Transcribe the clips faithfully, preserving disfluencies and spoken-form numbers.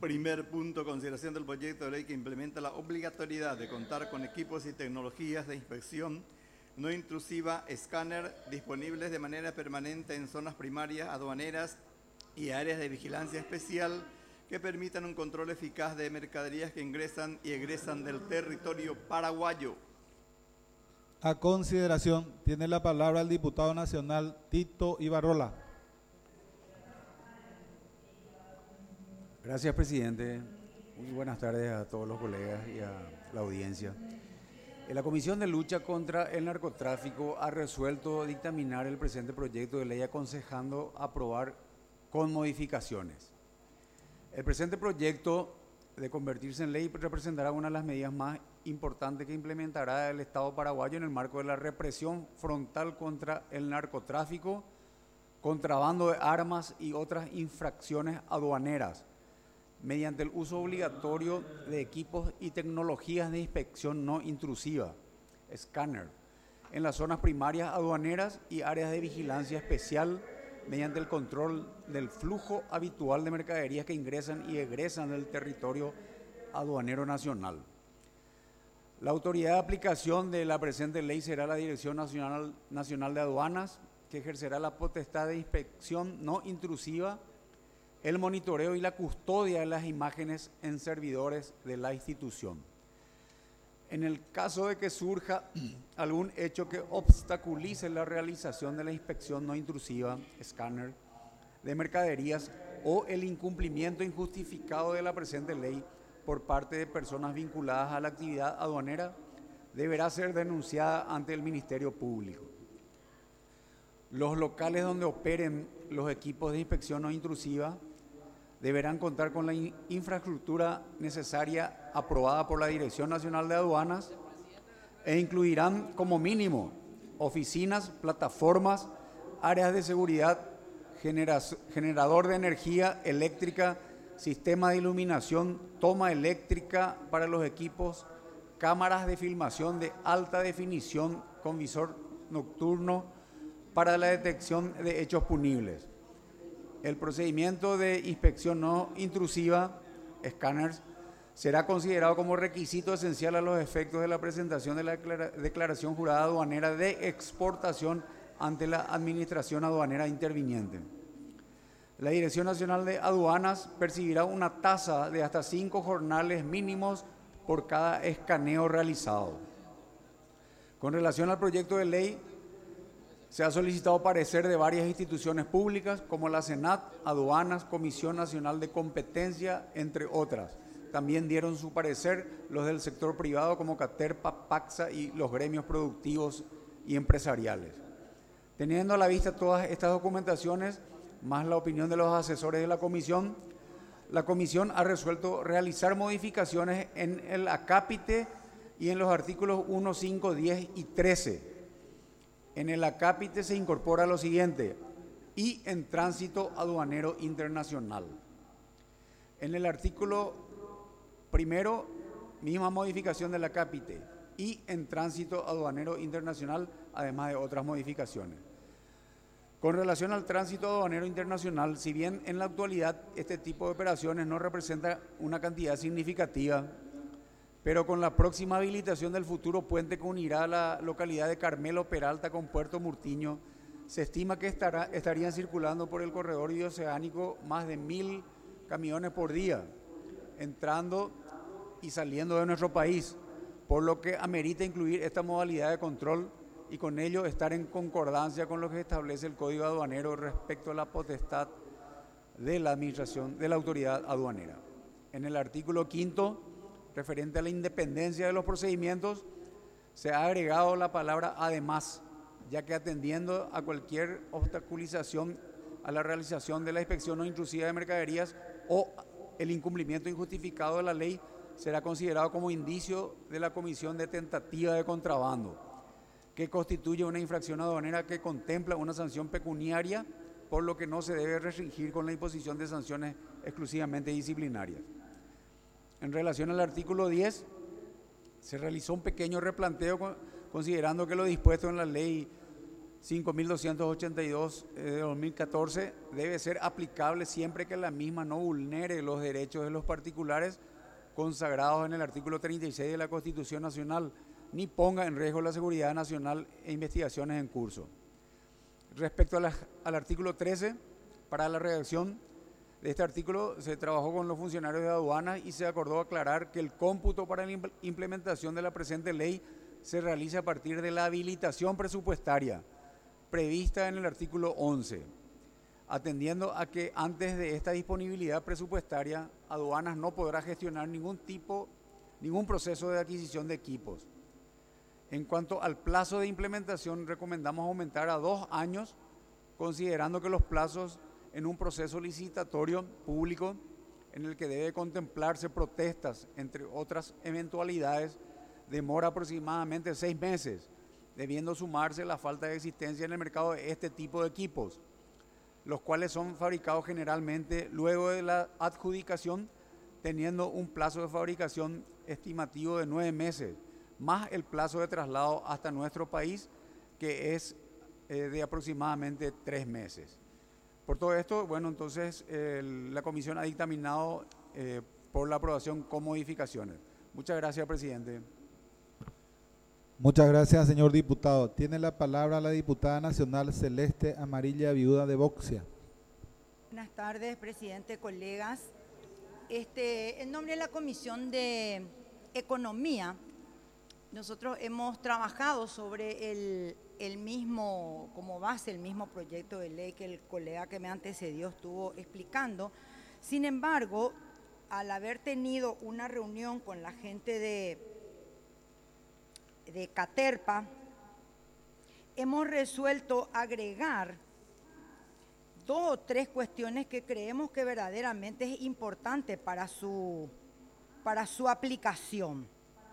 Primer punto, consideración del proyecto de ley que implementa la obligatoriedad de contar con equipos y tecnologías de inspección no intrusiva, escáner, disponibles de manera permanente en zonas primarias, aduaneras y áreas de vigilancia especial que permitan un control eficaz de mercaderías que ingresan y egresan del territorio paraguayo. A consideración, tiene la palabra el diputado nacional Tito Ibarrola. Gracias, presidente. Muy buenas tardes a todos los colegas y a la audiencia. La Comisión de Lucha contra el Narcotráfico ha resuelto dictaminar el presente proyecto de ley aconsejando aprobar con modificaciones. El presente proyecto de convertirse en ley representará una de las medidas más importantes que implementará el Estado paraguayo en el marco de la represión frontal contra el narcotráfico, contrabando de armas y otras infracciones aduaneras, mediante el uso obligatorio de equipos y tecnologías de inspección no intrusiva, escáner, en las zonas primarias aduaneras y áreas de vigilancia especial, mediante el control del flujo habitual de mercaderías que ingresan y egresan del territorio aduanero nacional. La autoridad de aplicación de la presente ley será la Dirección Nacional, Nacional de Aduanas, que ejercerá la potestad de inspección no intrusiva, el monitoreo y la custodia de las imágenes en servidores de la institución. En el caso de que surja algún hecho que obstaculice la realización de la inspección no intrusiva, escáner, de mercaderías o el incumplimiento injustificado de la presente ley por parte de personas vinculadas a la actividad aduanera, deberá ser denunciada ante el Ministerio Público. Los locales donde operen los equipos de inspección no intrusiva deberán contar con la in- infraestructura necesaria aprobada por la Dirección Nacional de Aduanas e incluirán como mínimo oficinas, plataformas, áreas de seguridad, genera- generador de energía eléctrica, sistema de iluminación, toma eléctrica para los equipos, cámaras de filmación de alta definición con visor nocturno para la detección de hechos punibles. El procedimiento de inspección no intrusiva, escáneres, será considerado como requisito esencial a los efectos de la presentación de la declaración jurada aduanera de exportación ante la Administración Aduanera Interviniente. La Dirección Nacional de Aduanas percibirá una tasa de hasta cinco jornales mínimos por cada escaneo realizado. Con relación al proyecto de ley, se ha solicitado parecer de varias instituciones públicas como la Senat, Aduanas, Comisión Nacional de Competencia, entre otras. También dieron su parecer los del sector privado como Caterpa, Paxa y los gremios productivos y empresariales. Teniendo a la vista todas estas documentaciones, más la opinión de los asesores de la Comisión, la Comisión ha resuelto realizar modificaciones en el acápite y en los artículos uno, cinco, diez y trece. En el acápite se incorpora lo siguiente: y en tránsito aduanero internacional. En el artículo primero, misma modificación del acápite, y en tránsito aduanero internacional, además de otras modificaciones. Con relación al tránsito aduanero internacional, si bien en la actualidad este tipo de operaciones no representa una cantidad significativa, pero con la próxima habilitación del futuro puente que unirá la localidad de Carmelo Peralta con Puerto Murtiño, se estima que estará, estarían circulando por el corredor bioceánico más de mil camiones por día, entrando y saliendo de nuestro país, por lo que amerita incluir esta modalidad de control y con ello estar en concordancia con lo que establece el Código Aduanero respecto a la potestad de la administración de la autoridad aduanera. En el artículo quinto, referente a la independencia de los procedimientos, se ha agregado la palabra además, ya que atendiendo a cualquier obstaculización a la realización de la inspección no intrusiva de mercaderías o el incumplimiento injustificado de la ley, será considerado como indicio de la comisión de tentativa de contrabando, que constituye una infracción aduanera que contempla una sanción pecuniaria, por lo que no se debe restringir con la imposición de sanciones exclusivamente disciplinarias. En relación al artículo diez, se realizó un pequeño replanteo considerando que lo dispuesto en la ley cinco mil doscientos ochenta y dos de dos mil catorce debe ser aplicable siempre que la misma no vulnere los derechos de los particulares consagrados en el artículo treinta y seis de la Constitución Nacional, ni ponga en riesgo la seguridad nacional e investigaciones en curso. Respecto a la, al artículo trece, para la redacción de este artículo se trabajó con los funcionarios de aduanas y se acordó aclarar que el cómputo para la implementación de la presente ley se realiza a partir de la habilitación presupuestaria prevista en el artículo once, atendiendo a que antes de esta disponibilidad presupuestaria, aduanas no podrá gestionar ningún tipo, ningún proceso de adquisición de equipos. En cuanto al plazo de implementación, recomendamos aumentar a dos años, considerando que los plazos en un proceso licitatorio público en el que debe contemplarse protestas, entre otras eventualidades, demora aproximadamente seis meses, debiendo sumarse la falta de existencia en el mercado de este tipo de equipos, los cuales son fabricados generalmente luego de la adjudicación, teniendo un plazo de fabricación estimativo de nueve meses, más el plazo de traslado hasta nuestro país, que es eh, de aproximadamente tres meses. Por todo esto, bueno, entonces eh, la comisión ha dictaminado eh, por la aprobación con modificaciones. Muchas gracias, presidente. Muchas gracias, señor diputado. Tiene la palabra la diputada nacional Celeste Amarilla, viuda de Boxia. Buenas tardes, presidente, colegas. Este, en nombre de la Comisión de Economía, nosotros hemos trabajado sobre el, el mismo, como base, el mismo proyecto de ley que el colega que me antecedió estuvo explicando. Sin embargo, al haber tenido una reunión con la gente de, de Caterpa, hemos resuelto agregar dos o tres cuestiones que creemos que verdaderamente es importante para su, para su aplicación.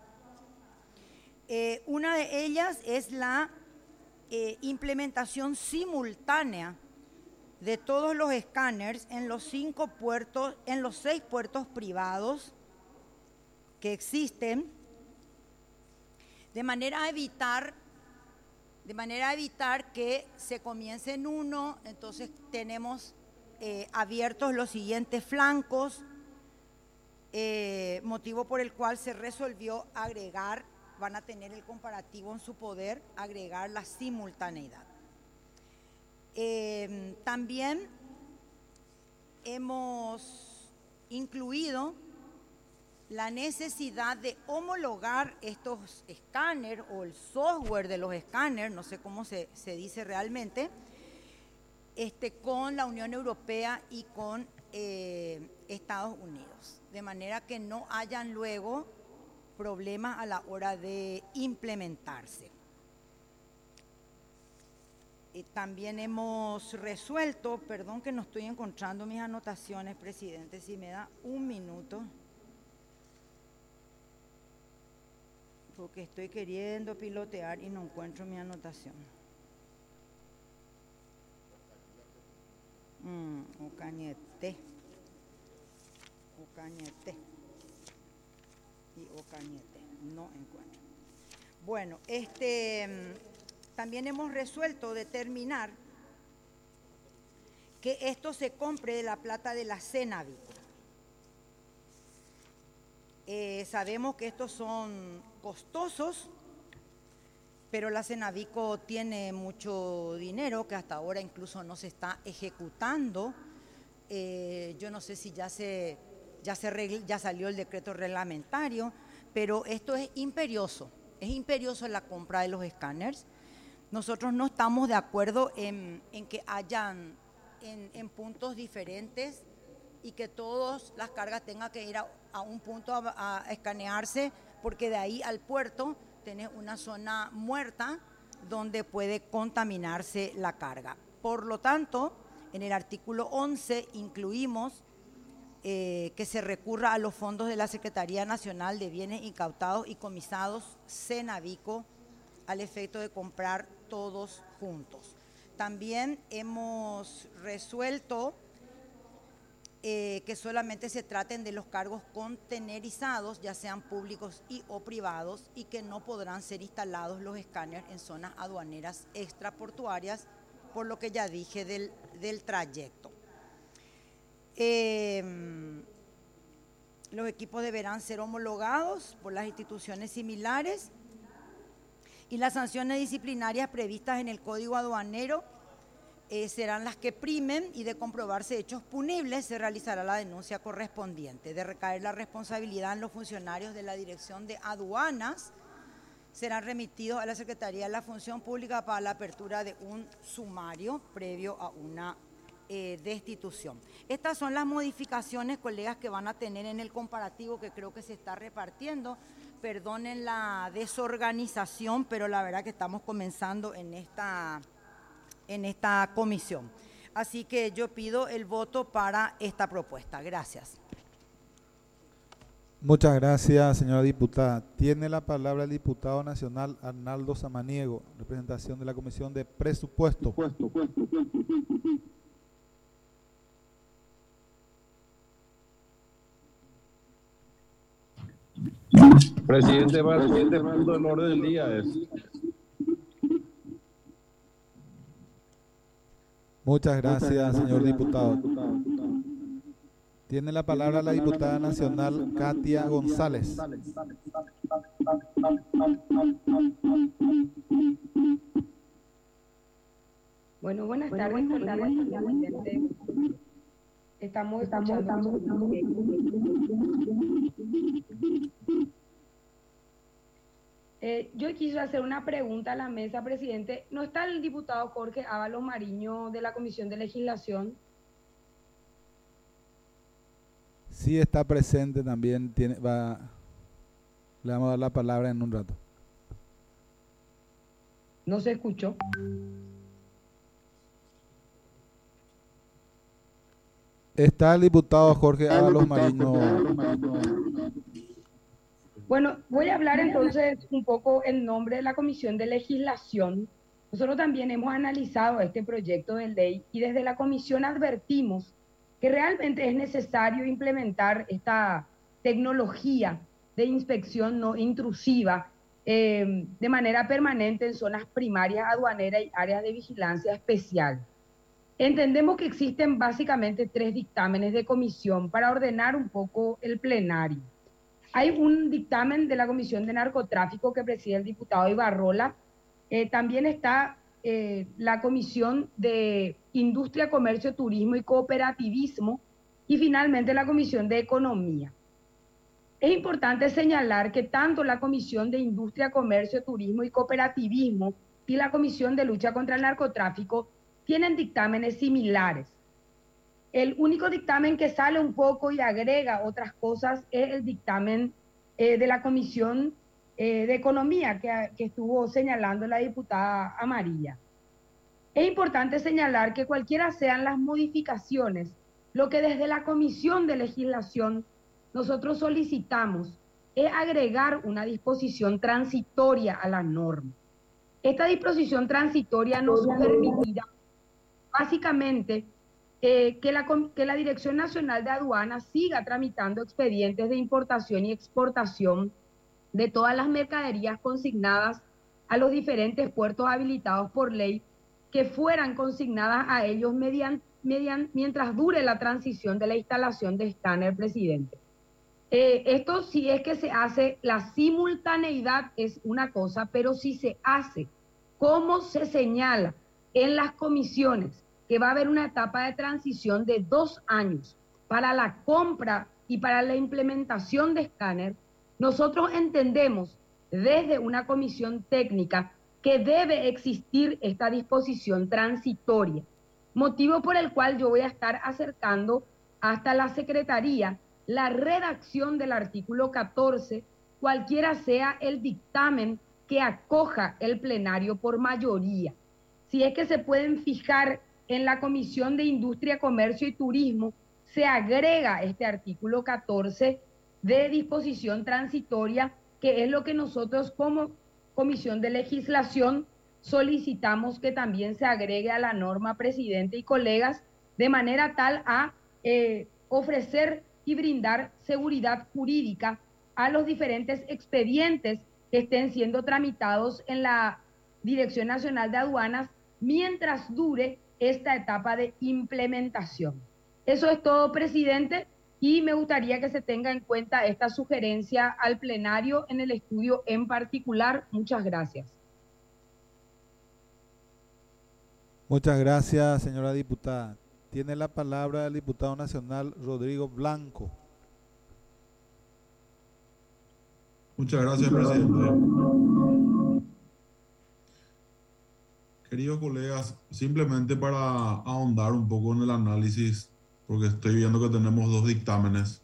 Eh, una de ellas es la eh, implementación simultánea de todos los escáneres en los cinco puertos, en los seis puertos privados que existen, de manera a evitar, de manera a evitar que se comience en uno, entonces tenemos eh, abiertos los siguientes flancos, eh, motivo por el cual se resolvió agregar, van a tener el comparativo en su poder, agregar la simultaneidad. Eh, también hemos incluido la necesidad de homologar estos escáneres o el software de los escáneres, no sé cómo se, se dice realmente, este, con la Unión Europea y con eh, Estados Unidos, de manera que no hayan luego problemas a la hora de implementarse. Y también hemos resuelto, perdón que no estoy encontrando mis anotaciones, presidente, si me da un minuto, porque estoy queriendo pilotear y no encuentro mi anotación. Mm, Ocañete. Ocañete. Y Ocañete, no encuentro. Bueno, este, también hemos resuelto determinar que esto se compre de la plata de la Cenavico. Eh, sabemos que estos son costosos, pero la Cenavico tiene mucho dinero que hasta ahora incluso no se está ejecutando. Eh, yo no sé si ya se... Ya, se, ya salió el decreto reglamentario, pero esto es imperioso, es imperioso la compra de los escáneres. Nosotros no estamos de acuerdo en, en que hayan en, en puntos diferentes y que todas las cargas tengan que ir a, a un punto a, a escanearse, porque de ahí al puerto tenés una zona muerta donde puede contaminarse la carga. Por lo tanto, en el artículo once incluimos Eh, que se recurra a los fondos de la Secretaría Nacional de Bienes Incautados y Comisados, Cenavico, al efecto de comprar todos juntos. También hemos resuelto eh, que solamente se traten de los cargos contenerizados, ya sean públicos y o privados, y que no podrán ser instalados los escáneres en zonas aduaneras extraportuarias, por lo que ya dije del, del trayecto. Eh, los equipos deberán ser homologados por las instituciones similares y las sanciones disciplinarias previstas en el Código Aduanero eh, serán las que primen, y de comprobarse hechos punibles se realizará la denuncia correspondiente. De recaer la responsabilidad en los funcionarios de la Dirección de Aduanas, serán remitidos a la Secretaría de la Función Pública para la apertura de un sumario previo a una eh, destitución. Estas son las modificaciones, colegas, que van a tener en el comparativo que creo que se está repartiendo. Perdonen la desorganización, pero la verdad que estamos comenzando en esta, en esta comisión. Así que yo pido el voto para esta propuesta. Gracias. Muchas gracias, señora diputada. Tiene la palabra el diputado nacional Arnaldo Samaniego, representación de la Comisión de Presupuesto. Presidente, para el siguiente punto del orden del día es. Muchas gracias, señor diputado. Tiene la palabra la diputada nacional Katia González. Bueno, buenas tardes, buenas tardes, presidente. Estamos, estamos, estamos, estamos. Eh, yo quise hacer una pregunta a la mesa, presidente. ¿No está el diputado Jorge Ábalos Mariño de la Comisión de Legislación? Sí está presente también, tiene, va, le vamos a dar la palabra en un rato. No se escuchó. Está el diputado Jorge Ábalos Mariño. Bueno, voy a hablar entonces un poco en nombre de la Comisión de Legislación. Nosotros también hemos analizado este proyecto de ley y desde la comisión advertimos que realmente es necesario implementar esta tecnología de inspección no intrusiva eh, de manera permanente en zonas primarias aduaneras y áreas de vigilancia especial. Entendemos que existen básicamente tres dictámenes de comisión para ordenar un poco el plenario. Hay un dictamen de la Comisión de Narcotráfico que preside el diputado Ibarrola. Eh, también está eh, la Comisión de Industria, Comercio, Turismo y Cooperativismo, y finalmente la Comisión de Economía. Es importante señalar que tanto la Comisión de Industria, Comercio, Turismo y Cooperativismo y la Comisión de Lucha contra el Narcotráfico tienen dictámenes similares. El único dictamen que sale un poco y agrega otras cosas es el dictamen eh, de la Comisión eh, de Economía que, que estuvo señalando la diputada Amarilla. Es importante señalar que cualquiera sean las modificaciones, lo que desde la Comisión de Legislación nosotros solicitamos es agregar una disposición transitoria a la norma. Esta disposición transitoria nos permitirá básicamente Eh, que, la, que la Dirección Nacional de Aduanas siga tramitando expedientes de importación y exportación de todas las mercaderías consignadas a los diferentes puertos habilitados por ley que fueran consignadas a ellos median, median, mientras dure la transición de la instalación de escáner, presidente. Eh, esto si es que se hace, la simultaneidad es una cosa, pero si se hace, como se señala en las comisiones, que va a haber una etapa de transición de dos años para la compra y para la implementación de escáner, nosotros entendemos desde una comisión técnica que debe existir esta disposición transitoria, motivo por el cual yo voy a estar acercando hasta la Secretaría la redacción del artículo catorce, cualquiera sea el dictamen que acoja el plenario por mayoría. Si es que se pueden fijar en la Comisión de Industria, Comercio y Turismo, se agrega este artículo catorce de disposición transitoria, que es lo que nosotros como Comisión de Legislación solicitamos que también se agregue a la norma, presidente y colegas, de manera tal a eh, ofrecer y brindar seguridad jurídica a los diferentes expedientes que estén siendo tramitados en la Dirección Nacional de Aduanas mientras dure esta etapa de implementación. Eso es todo, presidente, y me gustaría que se tenga en cuenta esta sugerencia al plenario en el estudio en particular. Muchas gracias. Muchas gracias, señora diputada. Tiene la palabra el diputado nacional Rodrigo Blanco. Muchas gracias, presidente. Queridos colegas, simplemente para ahondar un poco en el análisis, porque estoy viendo que tenemos dos dictámenes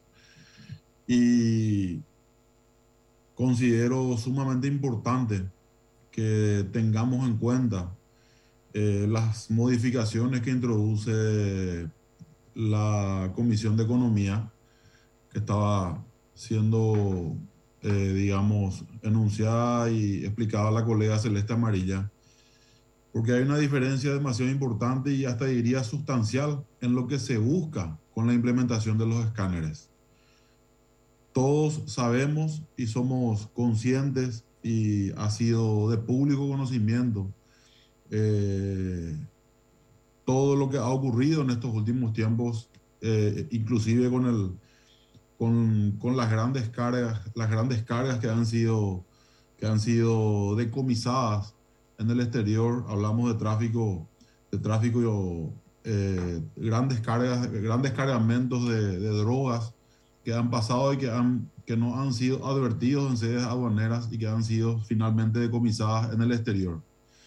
y considero sumamente importante que tengamos en cuenta eh, las modificaciones que introduce la Comisión de Economía, que estaba siendo, eh, digamos, enunciada y explicada a la colega Celeste Amarilla, porque hay una diferencia demasiado importante y hasta diría sustancial en lo que se busca con la implementación de los escáneres. Todos sabemos y somos conscientes, y ha sido de público conocimiento, eh, todo lo que ha ocurrido en estos últimos tiempos, eh, inclusive con, el, con, con las, grandes cargas, las grandes cargas que han sido, que han sido decomisadas en el exterior. Hablamos de tráfico, de tráfico, eh, grandes cargas, grandes cargamentos de, de drogas que han pasado y que, han, que no han sido advertidos en sedes aduaneras y que han sido finalmente decomisadas en el exterior.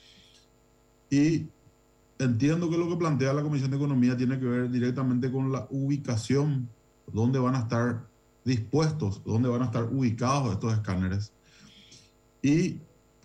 Y entiendo que lo que plantea la Comisión de Economía tiene que ver directamente con la ubicación, dónde van a estar dispuestos, dónde van a estar ubicados estos escáneres. Y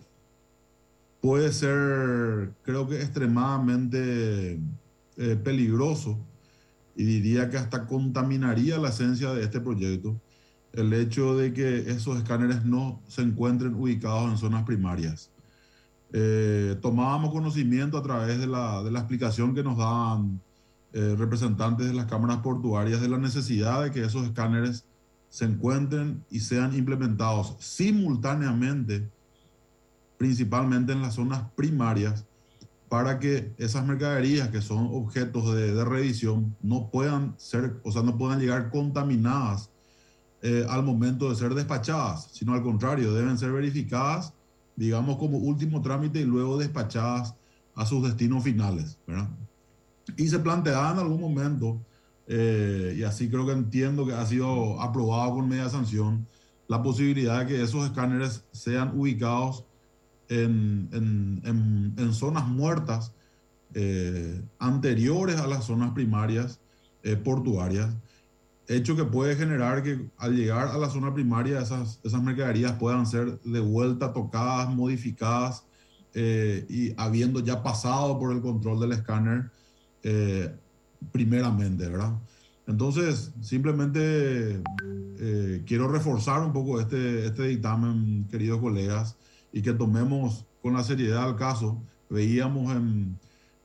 puede ser, creo que extremadamente eh, peligroso, y diría que hasta contaminaría la esencia de este proyecto, el hecho de que esos escáneres no se encuentren ubicados en zonas primarias. Eh, tomábamos conocimiento a través de la, de la explicación que nos daban eh, representantes de las cámaras portuarias de la necesidad de que esos escáneres se encuentren y sean implementados simultáneamente, principalmente en las zonas primarias, para que esas mercaderías que son objetos de, de revisión no puedan ser, o sea, no puedan llegar contaminadas eh, al momento de ser despachadas, sino al contrario, deben ser verificadas, digamos, como último trámite y luego despachadas a sus destinos finales, ¿verdad? Y se planteaba en algún momento, eh, y así creo que entiendo que ha sido aprobado con media sanción, la posibilidad de que esos escáneres sean ubicados En, en, en, en zonas muertas eh, anteriores a las zonas primarias eh, portuarias, hecho que puede generar que al llegar a la zona primaria esas, esas mercaderías puedan ser de vuelta tocadas, modificadas eh, y habiendo ya pasado por el control del escáner eh, primeramente, ¿verdad? Entonces, simplemente eh, quiero reforzar un poco este, este dictamen, queridos colegas, y que tomemos con la seriedad el caso. Veíamos en,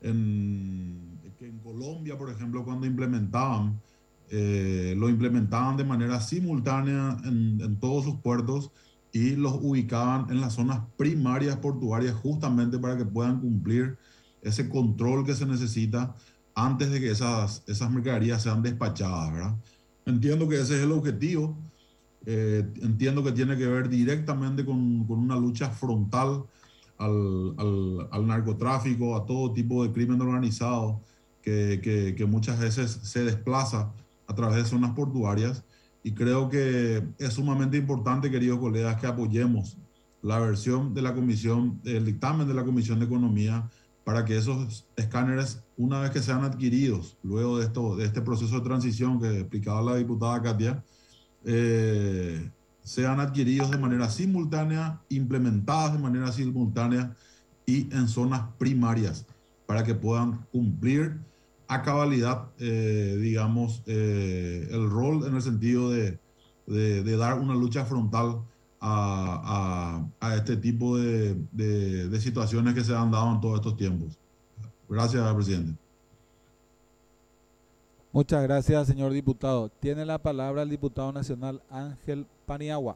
en, que en Colombia, por ejemplo, cuando implementaban, eh, lo implementaban de manera simultánea en, en todos sus puertos y los ubicaban en las zonas primarias portuarias justamente para que puedan cumplir ese control que se necesita antes de que esas, esas mercaderías sean despachadas, ¿verdad? Entiendo que ese es el objetivo. Eh, entiendo que tiene que ver directamente con, con una lucha frontal al, al, al narcotráfico, a todo tipo de crimen organizado que, que, que muchas veces se desplaza a través de zonas portuarias, y creo que es sumamente importante, queridos colegas, que apoyemos la versión de la comisión, el dictamen de la Comisión de Economía, para que esos escáneres, una vez que sean adquiridos, luego de, esto, de este proceso de transición que explicaba la diputada Katia, Eh, sean adquiridos de manera simultánea, implementadas de manera simultánea y en zonas primarias, para que puedan cumplir a cabalidad, eh, digamos, eh, el rol en el sentido de, de, de dar una lucha frontal a, a, a este tipo de, de, de situaciones que se han dado en todos estos tiempos. Gracias, presidente. Muchas gracias, señor diputado. Tiene la palabra el diputado nacional Ángel Paniagua.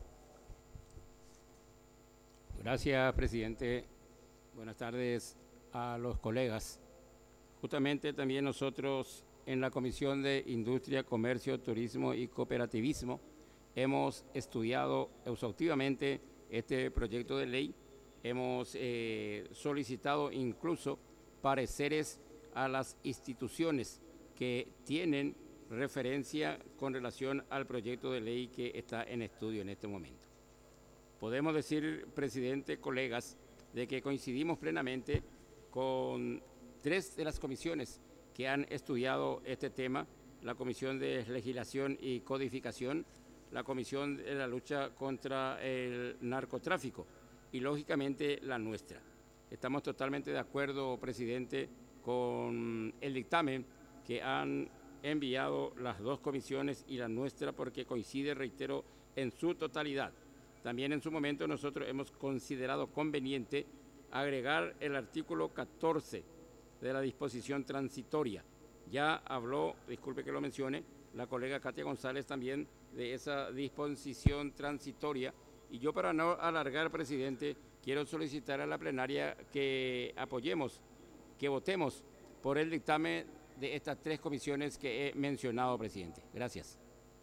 Gracias, presidente. Buenas tardes a los colegas. Justamente también nosotros en la Comisión de Industria, Comercio, Turismo y Cooperativismo hemos estudiado exhaustivamente este proyecto de ley. Hemos eh, solicitado incluso pareceres a las instituciones que tienen referencia con relación al proyecto de ley que está en estudio en este momento. Podemos decir, presidente, colegas, de que coincidimos plenamente con tres de las comisiones que han estudiado este tema: la Comisión de Legislación y Codificación, la Comisión de la Lucha contra el Narcotráfico y, lógicamente, la nuestra. Estamos totalmente de acuerdo, presidente, con el dictamen que han enviado las dos comisiones y la nuestra, porque coincide, reitero, en su totalidad. También en su momento nosotros hemos considerado conveniente agregar el artículo catorce de la disposición transitoria. Ya habló, disculpe que lo mencione, la colega Katia González también de esa disposición transitoria. Y yo, para no alargar, presidente, quiero solicitar a la plenaria que apoyemos, que votemos por el dictamen de estas tres comisiones que he mencionado, presidente. Gracias.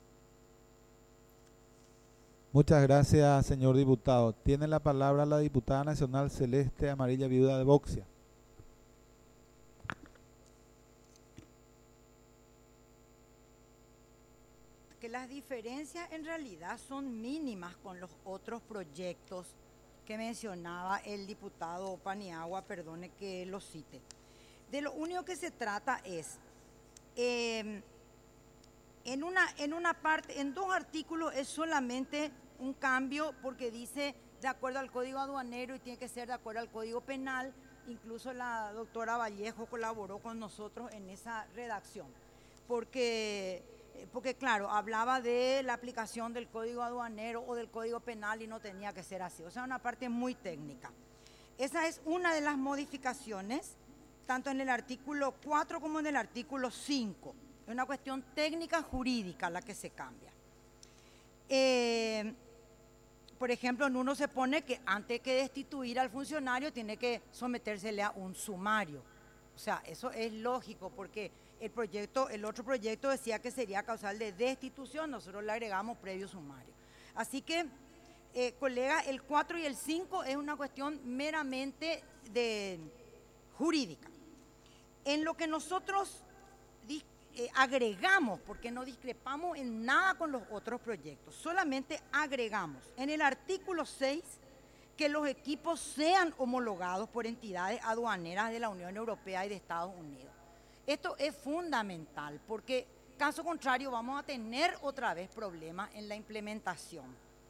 Muchas gracias, señor diputado. Tiene la palabra la diputada nacional Celeste Amarilla, viuda de Boxia. Que las diferencias en realidad son mínimas con los otros proyectos que mencionaba el diputado Paniagua, perdone que lo cite. De lo único que se trata es, eh, en, una, en una parte, en dos artículos es solamente un cambio, porque dice de acuerdo al Código Aduanero y tiene que ser de acuerdo al Código Penal. Incluso la doctora Vallejo colaboró con nosotros en esa redacción, porque, porque claro, hablaba de la aplicación del Código Aduanero o del Código Penal y no tenía que ser así. O sea, una parte muy técnica. Esa es una de las modificaciones, tanto en el artículo cuatro como en el artículo cinco. Es una cuestión técnica jurídica la que se cambia. Eh, por ejemplo, en uno se pone que antes que destituir al funcionario tiene que sometérsele a un sumario. O sea, eso es lógico, porque el proyecto, el otro proyecto decía que sería causal de destitución, nosotros le agregamos previo sumario. Así que, eh, colega, el cuatro y el cinco es una cuestión meramente de jurídica. En lo que nosotros eh, agregamos, porque no discrepamos en nada con los otros proyectos, solamente agregamos en el artículo seis que los equipos sean homologados por entidades aduaneras de la Unión Europea y de Estados Unidos. Esto es fundamental, porque caso contrario vamos a tener otra vez problemas en la implementación.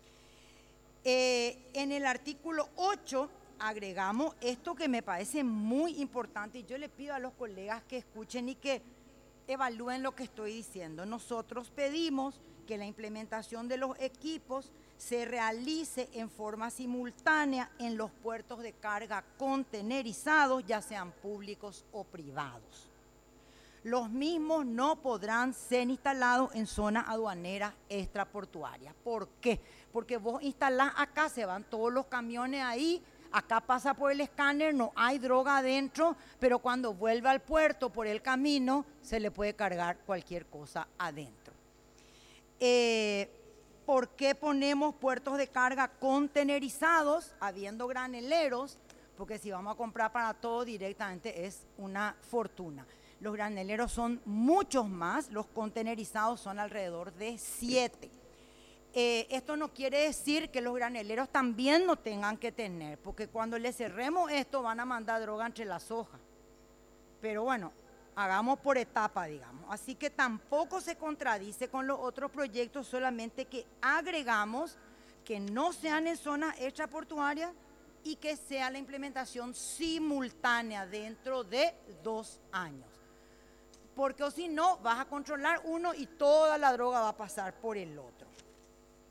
Eh, en el artículo ocho agregamos esto que me parece muy importante, y yo le pido a los colegas que escuchen y que evalúen lo que estoy diciendo. Nosotros pedimos que la implementación de los equipos se realice en forma simultánea en los puertos de carga contenerizados, ya sean públicos o privados. Los mismos no podrán ser instalados en zonas aduaneras extraportuarias. ¿Por qué? Porque vos instalás acá, se van todos los camiones ahí, acá pasa por el escáner, no hay droga adentro, pero cuando vuelve al puerto por el camino, se le puede cargar cualquier cosa adentro. Eh, ¿Por qué ponemos puertos de carga contenerizados, habiendo graneleros? Porque si vamos a comprar para todo directamente es una fortuna. Los graneleros son muchos más, los contenerizados son alrededor de siete. Eh, esto no quiere decir que los graneleros también no tengan que tener, porque cuando le cerremos esto van a mandar droga entre las hojas. Pero bueno, hagamos por etapa, digamos. Así que tampoco se contradice con los otros proyectos, solamente que agregamos que no sean en zonas extraportuarias y que sea la implementación simultánea dentro de dos años. Porque o si no, vas a controlar uno y toda la droga va a pasar por el otro.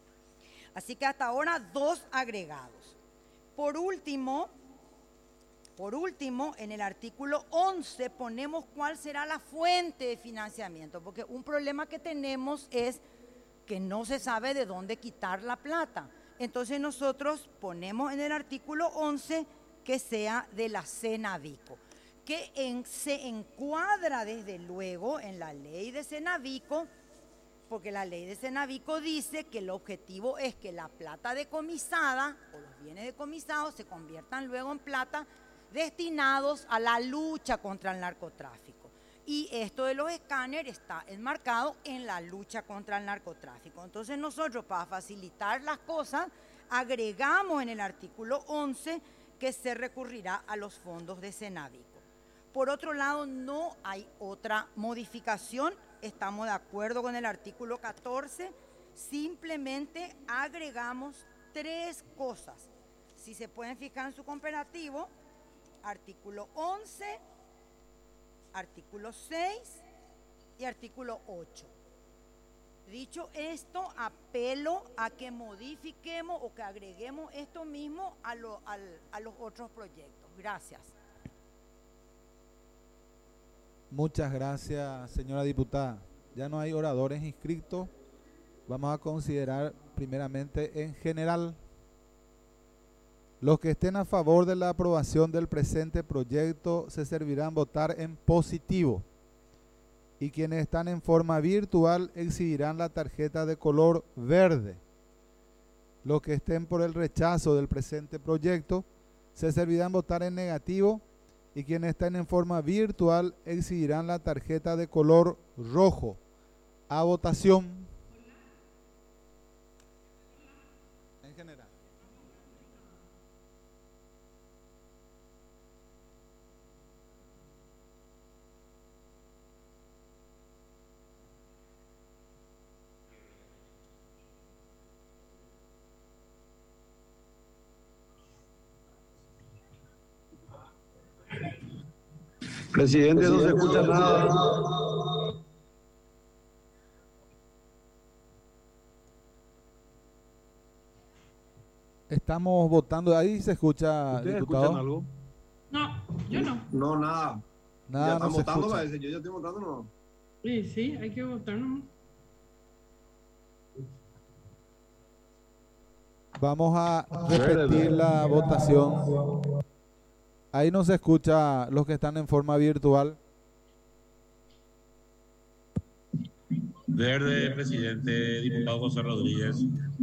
Así que hasta ahora dos agregados. Por último, Por último, en el artículo once ponemos cuál será la fuente de financiamiento, porque un problema que tenemos es que no se sabe de dónde quitar la plata. Entonces nosotros ponemos en el artículo once que sea de la Cenavico, que en, se encuadra desde luego en la ley de Cenavico, porque la ley de Cenavico dice que el objetivo es que la plata decomisada o los bienes decomisados se conviertan luego en plata destinados a la lucha contra el narcotráfico. Y esto de los escáneres está enmarcado en la lucha contra el narcotráfico. Entonces nosotros, para facilitar las cosas, agregamos en el artículo once que se recurrirá a los fondos de Cenavico. Por otro lado, no hay otra modificación. Estamos de acuerdo con el artículo catorce. Simplemente agregamos tres cosas. Si se pueden fijar en su comparativo, artículo once, artículo seis y artículo ocho. Dicho esto, apelo a que modifiquemos o que agreguemos esto mismo a, lo, al, a los otros proyectos. Gracias. Muchas gracias, señora diputada. Ya no hay oradores inscritos. Vamos a considerar primeramente en general. Los que estén a favor de la aprobación del presente proyecto se servirán votar en positivo. Y quienes están en forma virtual exhibirán la tarjeta de color verde. Los que estén por el rechazo del presente proyecto se servirán votar en negativo. Y quienes estén en forma virtual exhibirán la tarjeta de color rojo. A votación. En general. Presidente, no se escucha nada. Estamos votando. Ahí se escucha, ¿Ustedes diputado. escuchan algo? No, yo no. No, nada. Nada, ya no están se votando, escucha. parece. Yo ya estoy votando, no. Sí, sí, hay que votar, ¿no? Vamos a repetir la votación. Ahí no se escucha los que están en forma virtual. Verde, presidente, diputado José Rodríguez.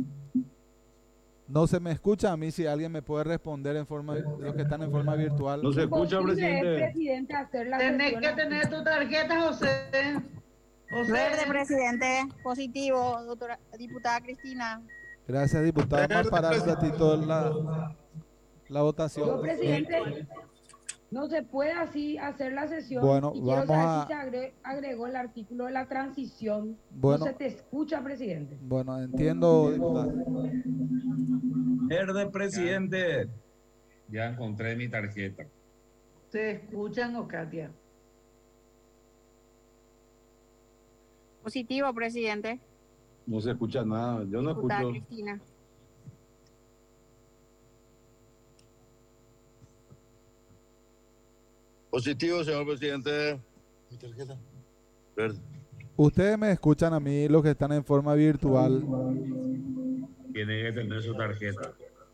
No se me escucha a mí. Si alguien me puede responder en forma, los que están en forma virtual. No se escucha, presidente. presidente, hacer la Tenés sesión que tener tu tarjeta, José. José. Verde, presidente. Positivo, doctora diputada Cristina. Gracias, diputado. Vamos a parar un ratito la, la votación. Yo, presidente, no se puede así hacer la sesión. Bueno, y quiero vamos saber a- si se agre- agregó el artículo de la transición. Bueno. No se te escucha, presidente. Bueno, entiendo, diputado. Verde, presidente. Ya encontré mi tarjeta. ¿Se escuchan o Katia? Positivo, presidente. No se escucha nada. Yo no Diputada escucho. Cristina. Positivo, señor presidente. Mi tarjeta. Verde. Ustedes me escuchan a mí, los que están en forma virtual. Tiene que tener su tarjeta.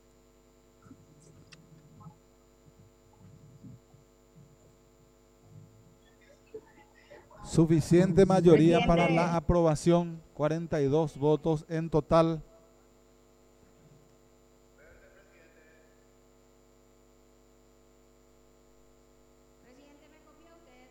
Suficiente mayoría Presidente. para la aprobación. cuarenta y dos votos en total. Presidente, me copió usted.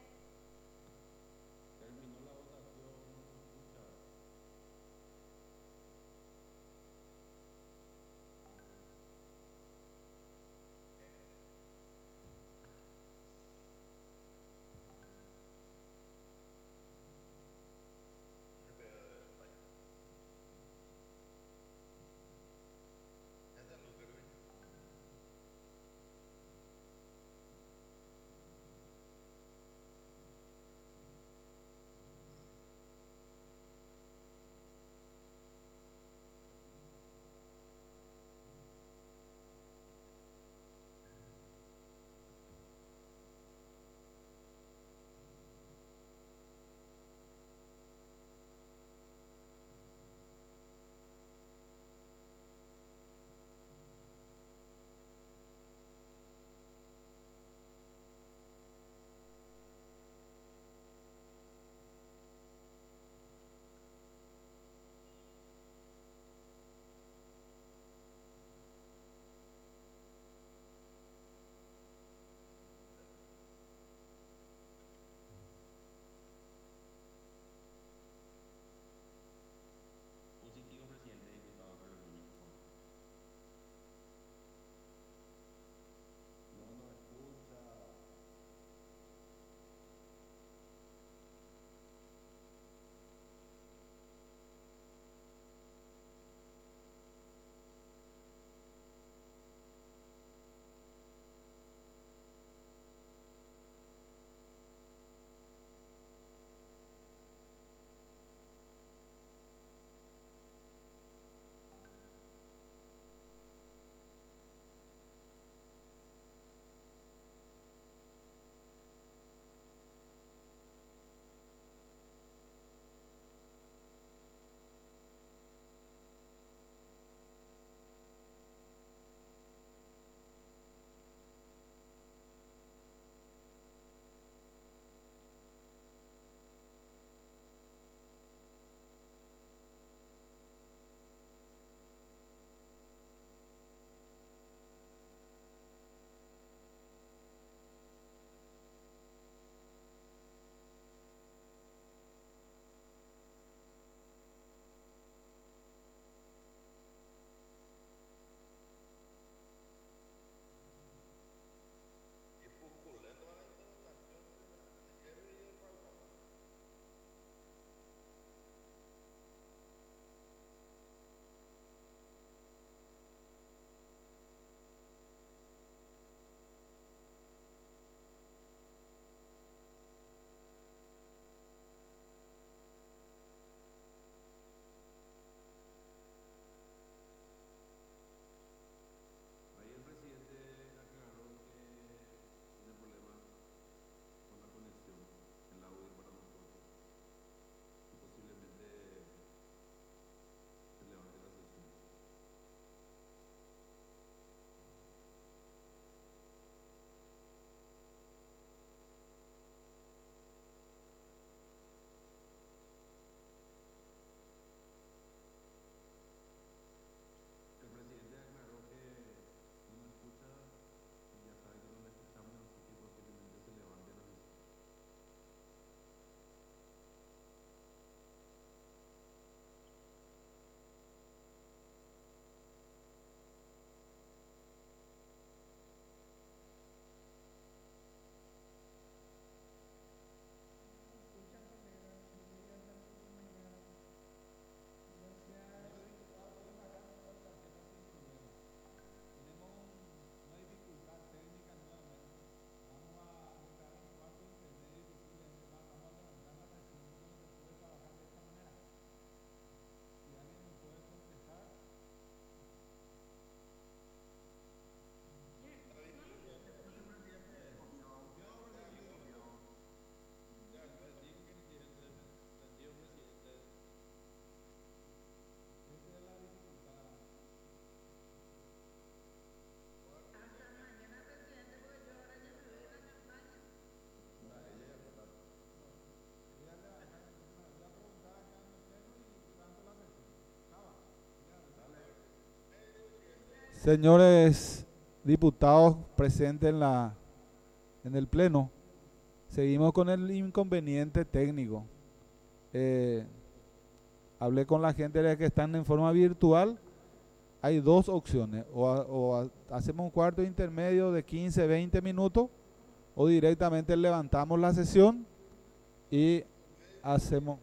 Señores diputados presentes en, la, en el Pleno, seguimos con el inconveniente técnico. Eh, hablé con la gente de que están en forma virtual. Hay dos opciones, o, a, o a, hacemos un cuarto intermedio de quince, veinte minutos, o directamente levantamos la sesión y hacemos...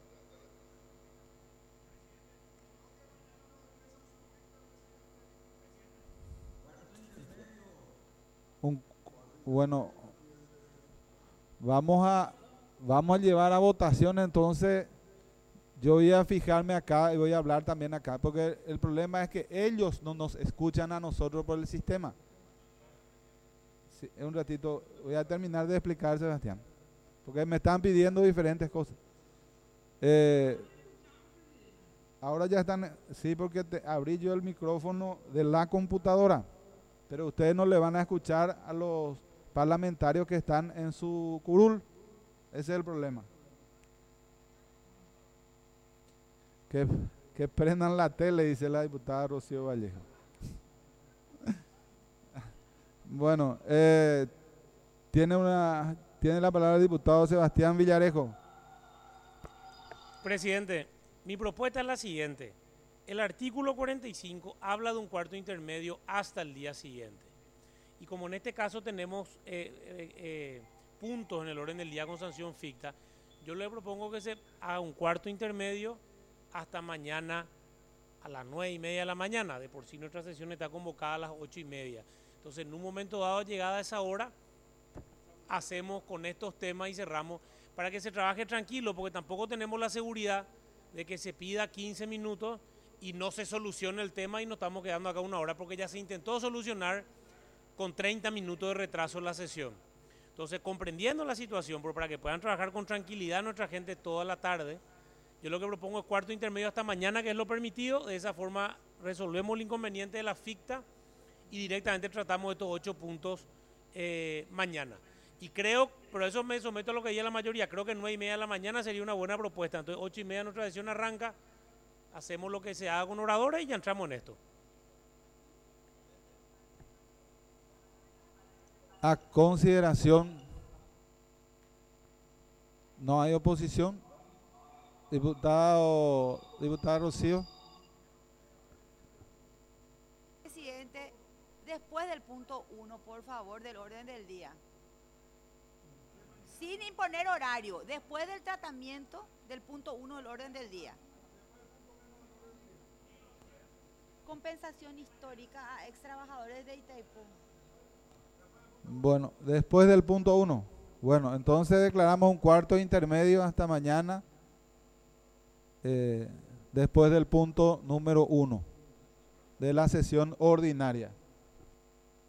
Un, bueno, vamos a, vamos a llevar a votación entonces. Yo voy a fijarme acá y voy a hablar también acá, porque el problema es que ellos no nos escuchan a nosotros por el sistema. Sí, un ratito, voy a terminar de explicar, Sebastián, porque me están pidiendo diferentes cosas. Eh, ahora ya están, sí, porque te, abrí yo el micrófono de la computadora, pero ustedes no le van a escuchar a los parlamentarios que están en su curul. Ese es el problema. Que, que prendan la tele, dice la diputada Rocío Vallejo. Bueno, eh, tiene, una, tiene la palabra el diputado Sebastián Villarejo. Presidente, mi propuesta es la siguiente. El artículo cuarenta y cinco habla de un cuarto intermedio hasta el día siguiente. Y como en este caso tenemos eh, eh, eh, puntos en el orden del día con sanción ficta, yo le propongo que se haga un cuarto intermedio hasta mañana a las nueve y media de la mañana. De por sí nuestra sesión está convocada a las ocho y media. Entonces, en un momento dado, llegada a esa hora, hacemos con estos temas y cerramos para que se trabaje tranquilo, porque tampoco tenemos la seguridad de que se pida quince minutos y no se solucione el tema y nos estamos quedando acá una hora, porque ya se intentó solucionar con treinta minutos de retraso la sesión. Entonces, comprendiendo la situación, pero para que puedan trabajar con tranquilidad nuestra gente toda la tarde, yo lo que propongo es cuarto intermedio hasta mañana, que es lo permitido. De esa forma resolvemos el inconveniente de la ficta y directamente tratamos estos ocho puntos eh, mañana. Y creo, pero eso me someto a lo que dice la mayoría, creo que nueve y media de la mañana sería una buena propuesta. Entonces, ocho y media nuestra sesión arranca, hacemos lo que se haga con oradores y ya entramos en esto. A consideración, no hay oposición. Diputado, diputada Rocío. Presidente, después del punto uno, por favor, del orden del día. Sin imponer horario, después del tratamiento del punto uno del orden del día. Compensación histórica a ex trabajadores de Itaipú. Bueno, después del punto uno. Bueno, entonces declaramos un cuarto intermedio hasta mañana. Eh, después del punto número uno de la sesión ordinaria.